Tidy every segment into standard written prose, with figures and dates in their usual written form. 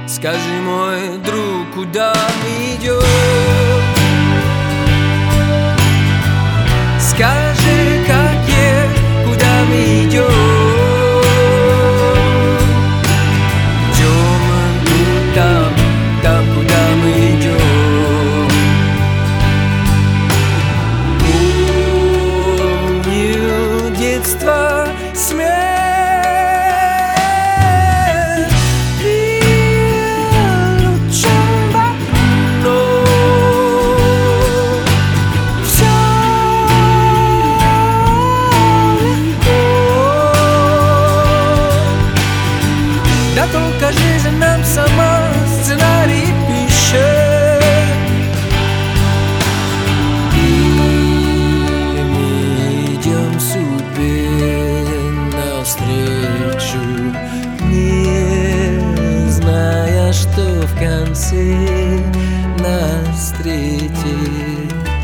Скажи, мой друг, куда мы идем? Скажи, как есть, куда мы идем? Идем там, куда мы идем. Помню детство, смерть. Да только жизнь нам сама сценарий пишет, и мы идем судьбе навстречу, не зная, что в конце нас встретит.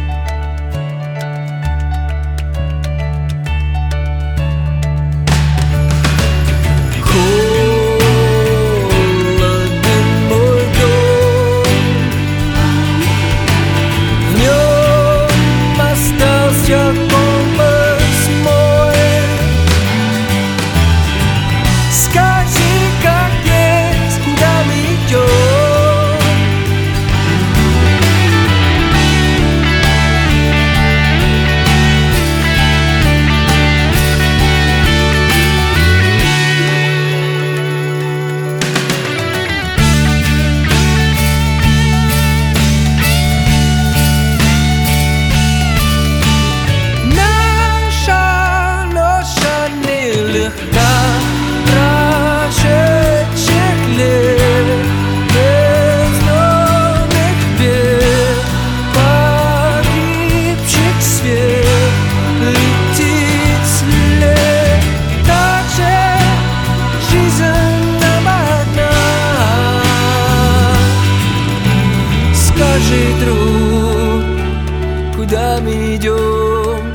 Скажи, друг, куда мы идем?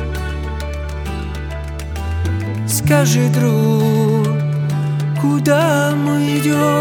Скажи, друг, куда мы идем?